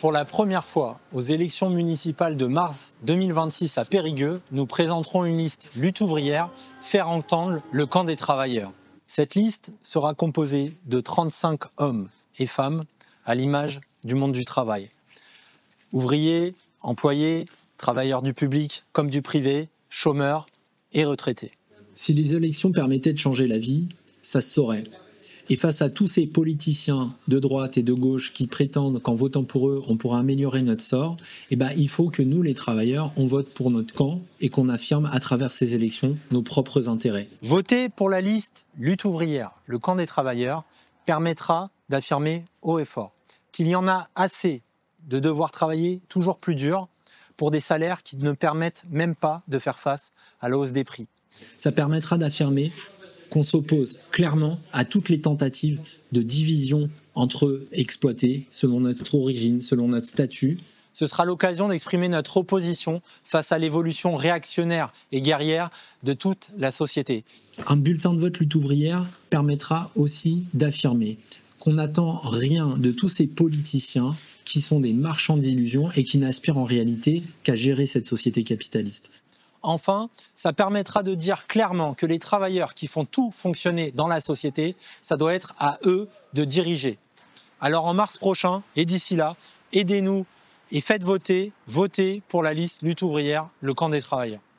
Pour la première fois, aux élections municipales de mars 2026 à Périgueux, nous présenterons une liste lutte ouvrière, faire entendre le camp des travailleurs. Cette liste sera composée de 35 hommes et femmes à l'image du monde du travail. Ouvriers, employés, travailleurs du public comme du privé, chômeurs et retraités. Si les élections permettaient de changer la vie, ça se saurait. Et face à tous ces politiciens de droite et de gauche qui prétendent qu'en votant pour eux, on pourra améliorer notre sort, il faut que nous, les travailleurs, on vote pour notre camp et qu'on affirme à travers ces élections nos propres intérêts. Voter pour la liste lutte ouvrière, le camp des travailleurs, permettra d'affirmer haut et fort qu'il y en a assez de devoir travailler toujours plus dur pour des salaires qui ne permettent même pas de faire face à la hausse des prix. Ça permettra d'affirmer qu'on s'oppose clairement à toutes les tentatives de division entre exploités, selon notre origine, selon notre statut. Ce sera l'occasion d'exprimer notre opposition face à l'évolution réactionnaire et guerrière de toute la société. Un bulletin de vote lutte ouvrière permettra aussi d'affirmer qu'on n'attend rien de tous ces politiciens qui sont des marchands d'illusions et qui n'aspirent en réalité qu'à gérer cette société capitaliste. Enfin, ça permettra de dire clairement que les travailleurs qui font tout fonctionner dans la société, ça doit être à eux de diriger. Alors en mars prochain, et d'ici là, aidez-nous et faites voter pour la liste lutte ouvrière, le camp des travailleurs.